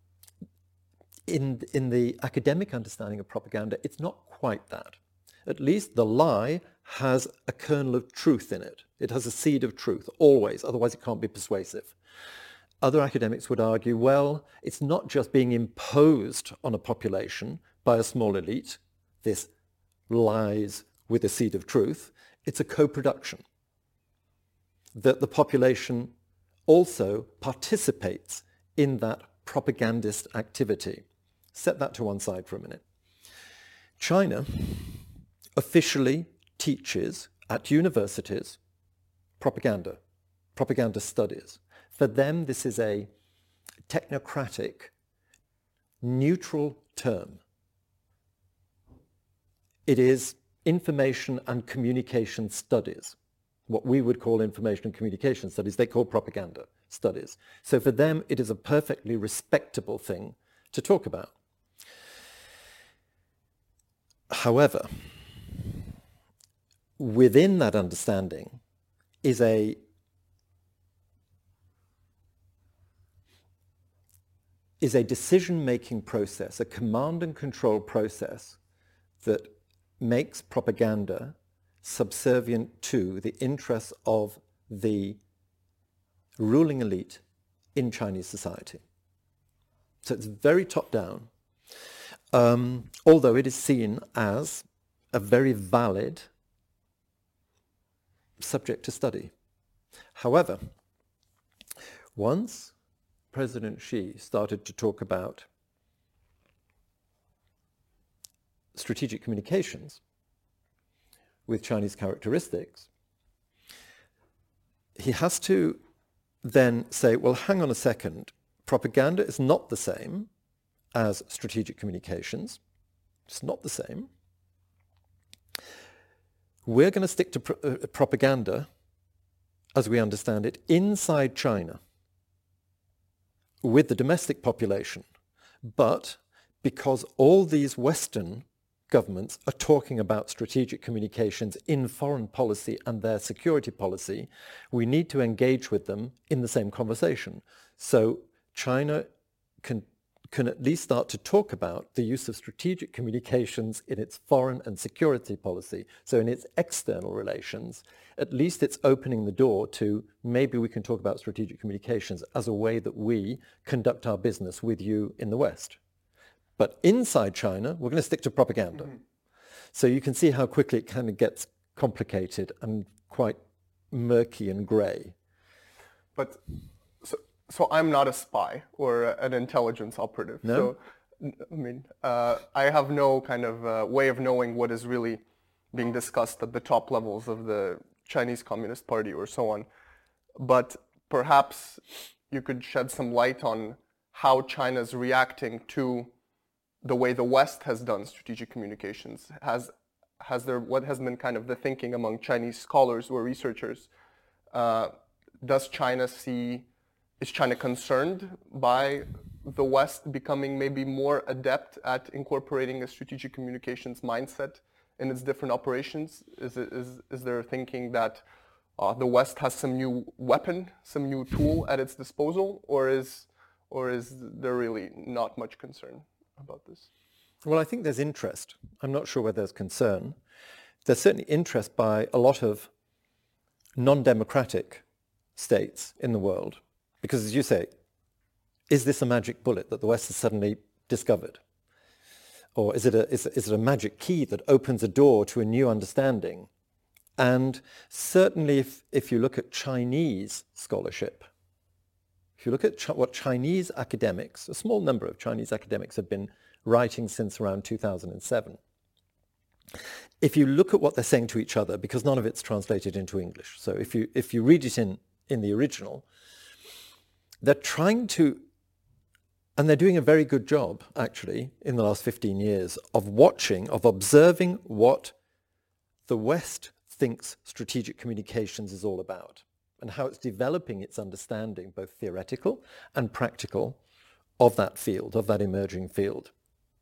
in, in the academic understanding of propaganda, it's not quite that. At least the lie has a kernel of truth in it. It has a seed of truth, always, otherwise it can't be persuasive. Other academics would argue, well, it's not just being imposed on a population by a small elite, this lies with a seed of truth, it's a co-production. That the population also participates in that propagandist activity. Set that to one side for a minute. China officially teaches at universities propaganda, propaganda studies. For them, this is a technocratic, neutral term. It is information and communication studies, what we would call information and communication studies. They call propaganda studies. So for them, it is a perfectly respectable thing to talk about. However, within that understanding is a is a decision-making process, a command and control process that makes propaganda subservient to the interests of the ruling elite in Chinese society. So it's very top-down, um, although it is seen as a very valid subject to study. However, once President Xi started to talk about strategic communications with Chinese characteristics, he has to then say, well, hang on a second, propaganda is not the same as strategic communications. It's not the same. We're going to stick to pro- uh, propaganda, as we understand it, inside China. with the domestic population, but because all these Western governments are talking about strategic communications in foreign policy and their security policy, we need to engage with them in the same conversation. So China can, can at least start to talk about the use of strategic communications in its foreign and security policy. So in its external relations, at least it's opening the door to maybe we can talk about strategic communications as a way that we conduct our business with you in the West. But inside China, we're going to stick to propaganda. Mm-hmm. So you can see how quickly it kind of gets complicated and quite murky and grey. But so, so I'm not a spy or an intelligence operative. No? So, I mean, uh, I have no kind of uh, way of knowing what is really being discussed at the top levels of the Chinese Communist Party or so on. But perhaps you could shed some light on how China's reacting to the way the West has done strategic communications. Has has there what has been kind of the thinking among Chinese scholars or researchers? Uh, does China see, is China concerned by the West becoming maybe more adept at incorporating a strategic communications mindset in its different operations? Is it, is is there thinking that uh, the West has some new weapon, some new tool at its disposal, or is or is there really not much concern about this? Well, I think there's interest. I'm not sure whether there's concern. There's certainly interest by a lot of non-democratic states in the world, because as you say, is this a magic bullet that the West has suddenly discovered? Or is it a, is, is it a magic key that opens a door to a new understanding? And certainly if, if you look at Chinese scholarship, if you look at Ch- what Chinese academics, a small number of Chinese academics have been writing since around two thousand seven, if you look at what they're saying to each other, because none of it's translated into English, so if you if you read it in, in the original, they're trying to, and they're doing a very good job, actually, in the last fifteen years, of watching, of observing what the West thinks strategic communications is all about, and how it's developing its understanding, both theoretical and practical, of that field, of that emerging field.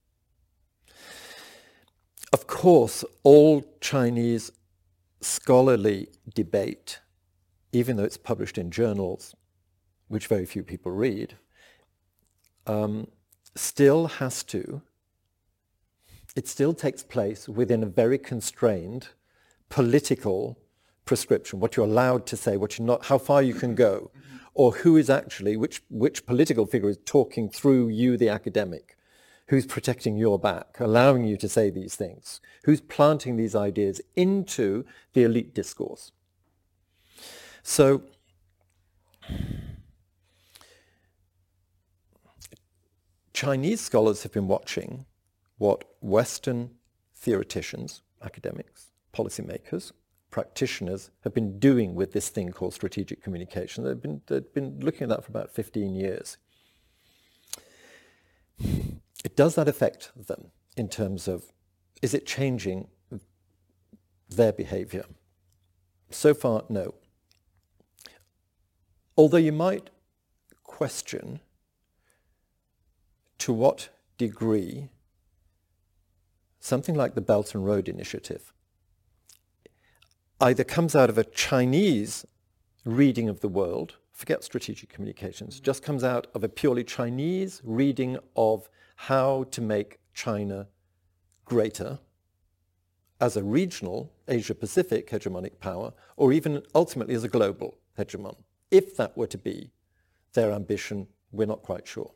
Of course, all Chinese scholarly debate, even though it's published in journals, which very few people read, um, still has to, it still takes place within a very constrained political prescription, what you're allowed to say, what you're not, how far you can go, or who is actually, which, which political figure is talking through you, the academic, who's protecting your back, allowing you to say these things, who's planting these ideas into the elite discourse. So Chinese scholars have been watching what Western theoreticians, academics, policymakers, practitioners have been doing with this thing called strategic communication. They've been, they've been looking at that for about fifteen years. It does that affect them in terms of, is it changing their behavior? So far, no. Although you might question to what degree something like the Belt and Road Initiative either comes out of a Chinese reading of the world, forget strategic communications, just comes out of a purely Chinese reading of how to make China greater as a regional Asia-Pacific hegemonic power, or even ultimately as a global hegemon. If that were to be their ambition, we're not quite sure.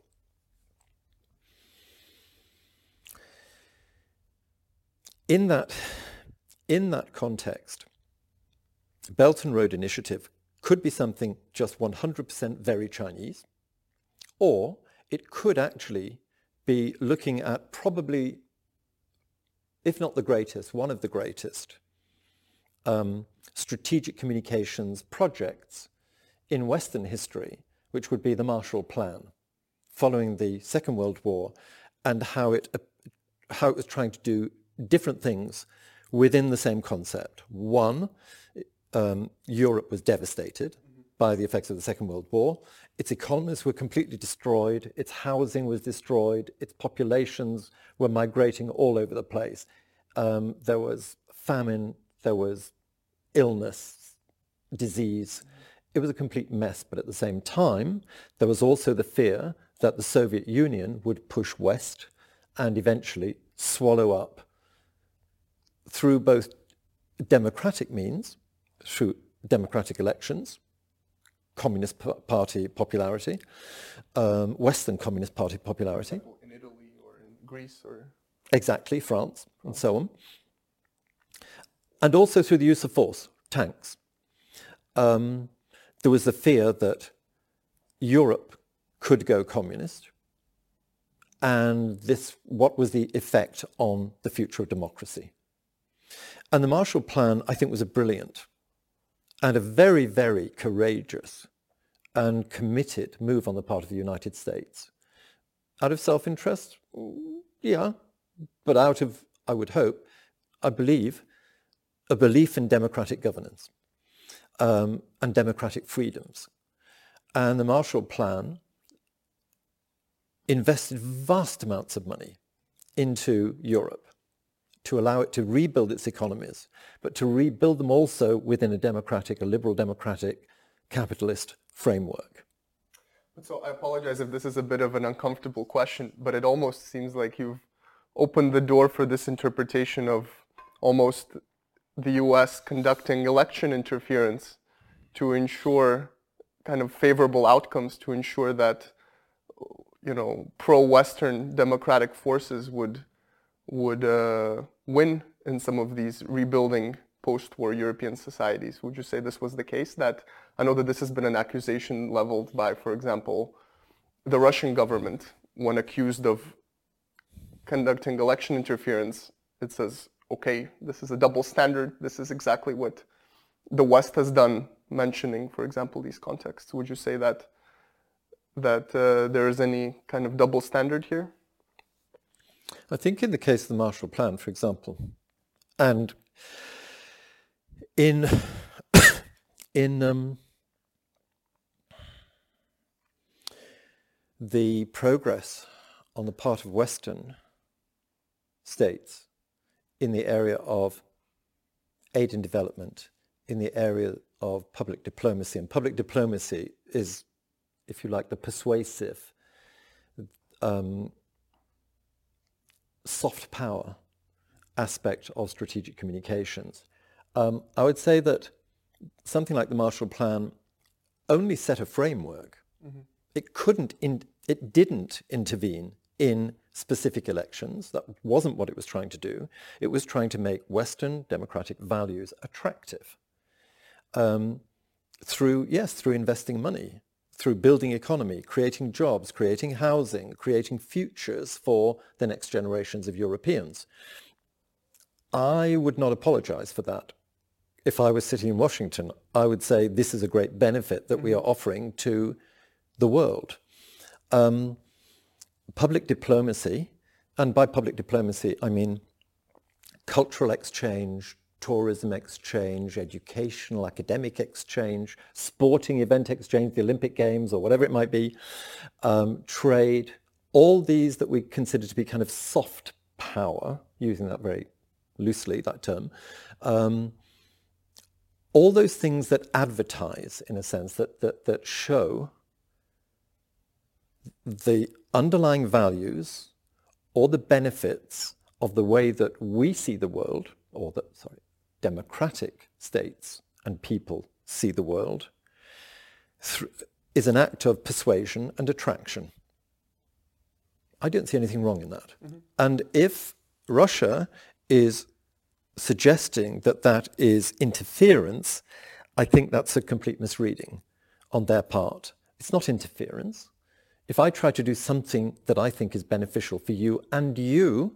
In that, in that context, Belt and Road Initiative could be something just one hundred percent very Chinese, or it could actually be looking at probably, if not the greatest, one of the greatest um, strategic communications projects in Western history, which would be the Marshall Plan, following the Second World War, and how it, uh, how it was trying to do different things within the same concept. One, um, Europe was devastated by the effects of the Second World War. Its economies were completely destroyed. Its housing was destroyed. Its populations were migrating all over the place. Um, there was famine. There was illness, disease. It was a complete mess. But at the same time, there was also the fear that the Soviet Union would push west and eventually swallow up, through both democratic means, through democratic elections, Communist Party popularity, um, Western Communist Party popularity. In Italy or in Greece or... Exactly, France and so on. And also through the use of force, tanks. Um, there was the fear that Europe could go communist, and this, what was the effect on the future of democracy? And the Marshall Plan, I think, was a brilliant and a very, very courageous and committed move on the part of the United States. Out of self-interest? Yeah, but out of, I would hope, I believe, a belief in democratic governance um, and democratic freedoms. And the Marshall Plan invested vast amounts of money into Europe to allow it to rebuild its economies, but to rebuild them also within a democratic, a liberal democratic, capitalist framework. So I apologize if this is a bit of an uncomfortable question, but it almost seems like you've opened the door for this interpretation of almost the U S conducting election interference to ensure kind of favorable outcomes, to ensure that, you know, pro-Western democratic forces would would uh, win in some of these rebuilding post-war European societies. Would you say this was the case? That I know that this has been an accusation leveled by, for example, the Russian government when accused of conducting election interference. It says, okay, this is a double standard. This is exactly what the West has done, mentioning, for example, these contexts. Would you say that that uh, there is any kind of double standard here? I think in the case of the Marshall Plan, for example, and in in um, the progress on the part of Western states in the area of aid and development, in the area of public diplomacy, and public diplomacy is, if you like, the persuasive um, soft power aspect of strategic communications. Um, I would say that something like the Marshall Plan only set a framework. Mm-hmm. It couldn't, in, it didn't intervene in specific elections. That wasn't what it was trying to do. It was trying to make Western democratic values attractive um, through, yes, through investing money, through building economy, creating jobs, creating housing, creating futures for the next generations of Europeans. I would not apologize for that. If I was sitting in Washington, I would say this is a great benefit that mm-hmm. we are offering to the world. Um, public diplomacy, and by public diplomacy I mean cultural exchange, tourism exchange, educational, academic exchange, sporting event exchange, the Olympic Games or whatever it might be, um, trade, all these that we consider to be kind of soft power, using that very loosely, that term, um, all those things that advertise, in a sense, that, that, that show the underlying values or the benefits of the way that we see the world, or that, sorry, democratic states and people see the world, th- is an act of persuasion and attraction. I don't see anything wrong in that. Mm-hmm. And if Russia is suggesting that that is interference, I think that's a complete misreading on their part. It's not interference. If I try to do something that I think is beneficial for you and you,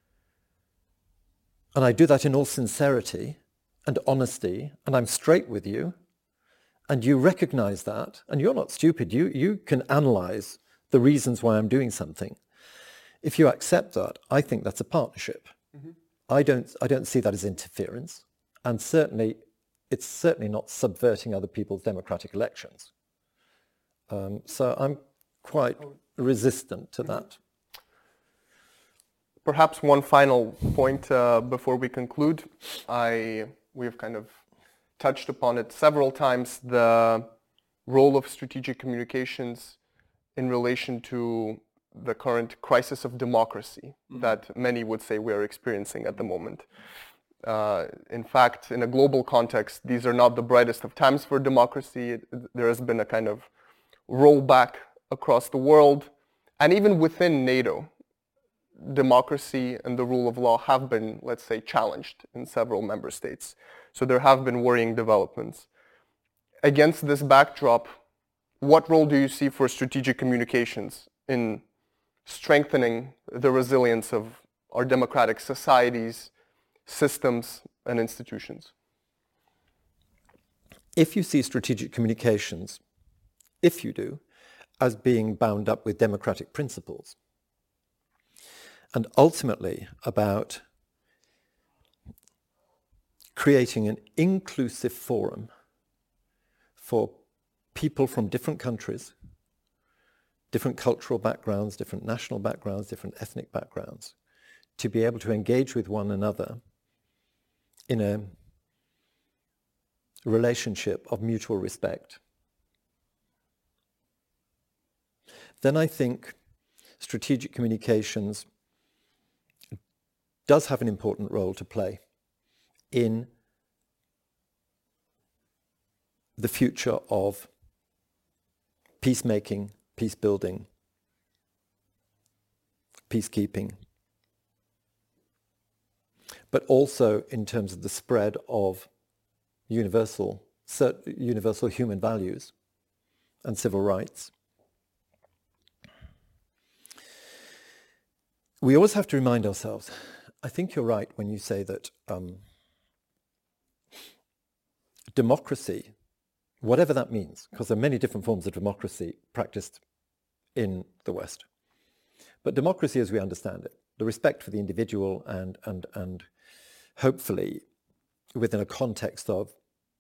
and I do that in all sincerity and honesty, and I'm straight with you, and you recognize that, and you're not stupid, you, you can analyze the reasons why I'm doing something. If you accept that, I think that's a partnership. Mm-hmm. I don't, I don't see that as interference, and certainly it's certainly not subverting other people's democratic elections. Um, so I'm quite resistant to that. Perhaps one final point uh, before we conclude. I we've kind of touched upon it several times, the role of strategic communications in relation to the current crisis of democracy mm-hmm. that many would say we are experiencing at the moment. Uh, in fact, in a global context, these are not the brightest of times for democracy. It, there has been a kind of rollback across the world, and even within NATO, democracy and the rule of law have been, let's say, challenged in several member states. So there have been worrying developments. Against this backdrop, what role do you see for strategic communications in strengthening the resilience of our democratic societies, systems, and institutions? If you see strategic communications, if you do, as being bound up with democratic principles, and ultimately about creating an inclusive forum for people from different countries, different cultural backgrounds, different national backgrounds, different ethnic backgrounds, to be able to engage with one another in a relationship of mutual respect, then I think strategic communications does have an important role to play in the future of peacemaking, peace building, peacekeeping, but also in terms of the spread of universal, universal human values and civil rights. We always have to remind ourselves, I think you're right when you say that um, democracy, whatever that means, because there are many different forms of democracy practiced in the West. But democracy as we understand it, the respect for the individual and, and, and hopefully within a context of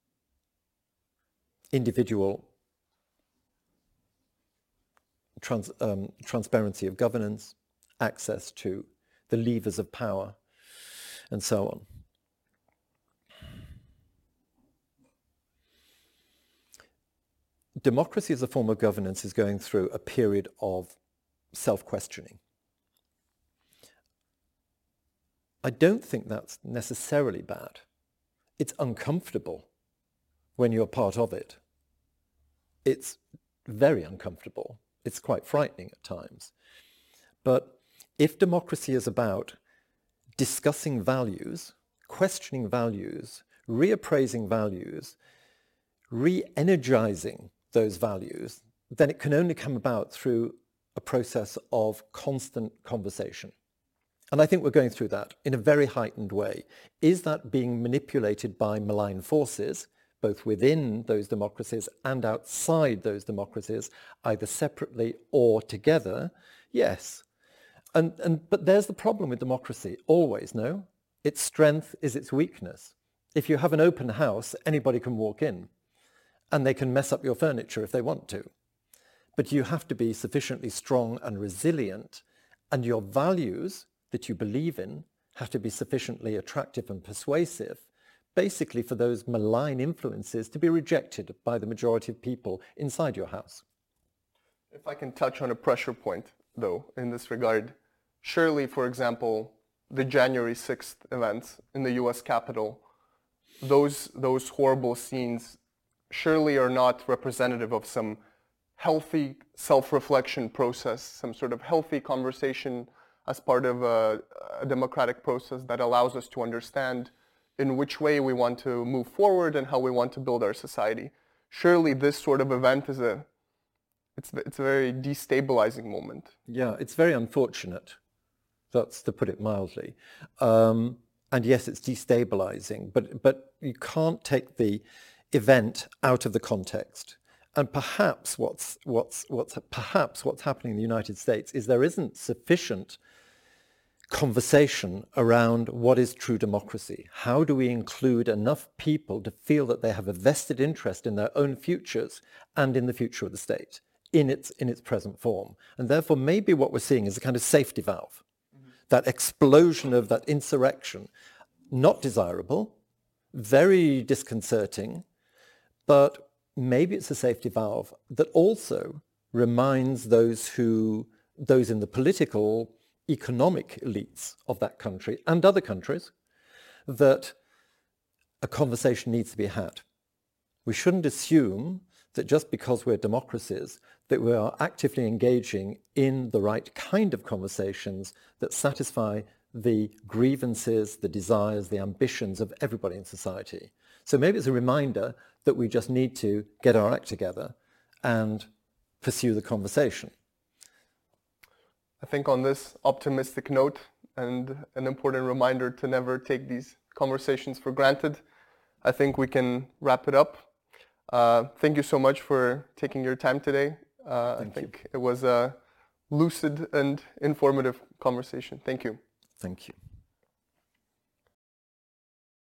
individual trans, um, transparency of governance, access to the levers of power, and so on. Democracy as a form of governance is going through a period of self-questioning. I don't think that's necessarily bad. It's uncomfortable when you're part of it. It's very uncomfortable. It's quite frightening at times. But if democracy is about discussing values, questioning values, reappraising values, re-energizing those values, then it can only come about through a process of constant conversation. And I think we're going through that in a very heightened way. Is that being manipulated by malign forces, both within those democracies and outside those democracies, either separately or together? Yes. And, and, but there's the problem with democracy, always, no? Its strength is its weakness. If you have an open house, anybody can walk in, and they can mess up your furniture if they want to. But you have to be sufficiently strong and resilient, and your values that you believe in have to be sufficiently attractive and persuasive, basically for those malign influences to be rejected by the majority of people inside your house. If I can touch on a pressure point, though, in this regard, surely, for example, the January sixth events in the U S Capitol, those, those horrible scenes surely are not representative of some healthy self-reflection process, some sort of healthy conversation as part of a, a democratic process that allows us to understand in which way we want to move forward and how we want to build our society. Surely this sort of event is a, it's, it's a very destabilizing moment. Yeah, it's very unfortunate. That's to put it mildly. Um, and yes, it's destabilizing, but, but you can't take the event out of the context. And perhaps what's, what's, what's, perhaps what's happening in the United States is there isn't sufficient conversation around what is true democracy. How do we include enough people to feel that they have a vested interest in their own futures and in the future of the state in its, in its present form? And therefore, maybe what we're seeing is a kind of safety valve, mm-hmm. that explosion of that insurrection, not desirable, very disconcerting, but maybe it's a safety valve that also reminds those who, those in the political economic elites of that country and other countries that a conversation needs to be had. We shouldn't assume that just because we're democracies that we are actively engaging in the right kind of conversations that satisfy the grievances, the desires, the ambitions of everybody in society. So maybe it's a reminder that we just need to get our act together and pursue the conversation. I think on this optimistic note and an important reminder to never take these conversations for granted, I think we can wrap it up. Uh, thank you so much for taking your time today. Uh, I think you. it was a lucid and informative conversation. Thank you. Thank you.